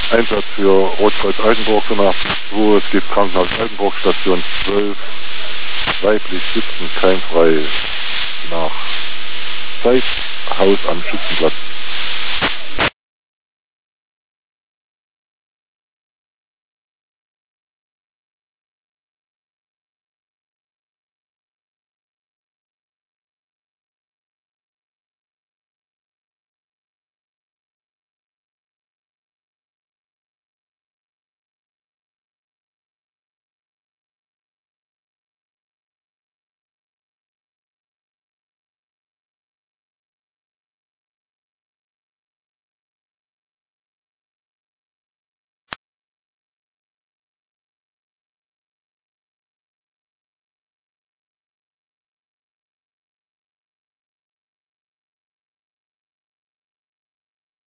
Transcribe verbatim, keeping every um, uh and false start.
Einsatz für Rotkreuz Altenburg Nummer zwei, es gibt Krankenhaus Altenburg, Station zwölf, weiblich sitzend, keimfrei nach Zeit, Haus am Schützenplatz.